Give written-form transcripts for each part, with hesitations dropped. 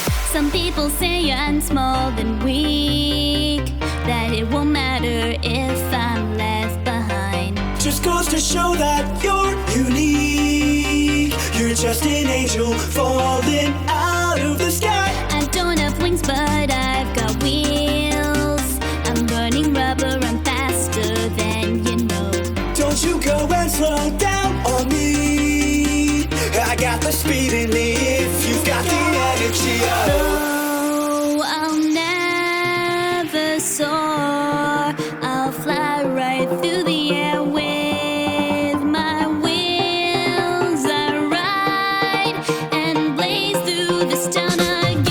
Some people say I'm small and weak, that it won't matter if I'm left behind. Just goes to show that you're unique. You're just an angel falling out of the sky. I don't have wings, but I've got wheels. I'm burning rubber, I'm faster than you know. Don't you go and slow down on me. I got the speed in me if you've got the energy. Oh, I'll never soar. I'll fly right through the air with my wings. I ride and blaze through this town again.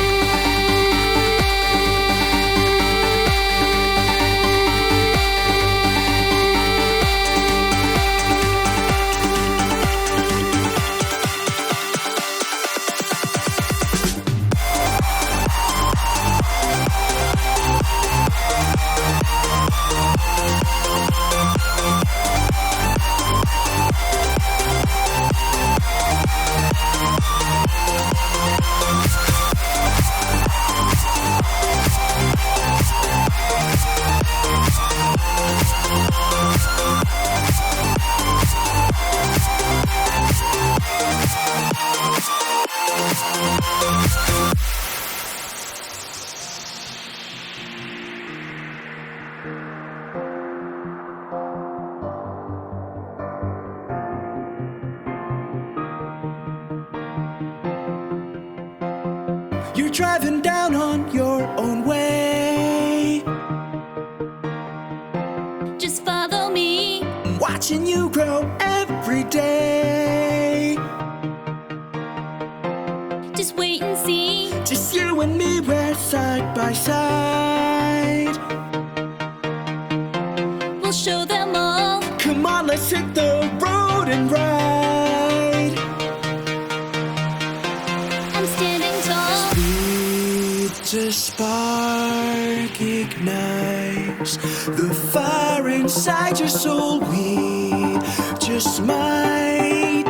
You're driving down on your own way. Just follow me. Watching you grow every day. Just wait and see. Just you and me, we're side by side. We'll show them all. Come on, let's hit the road and ride. I'm standing tall. The spark ignites the fire inside your soul. We just might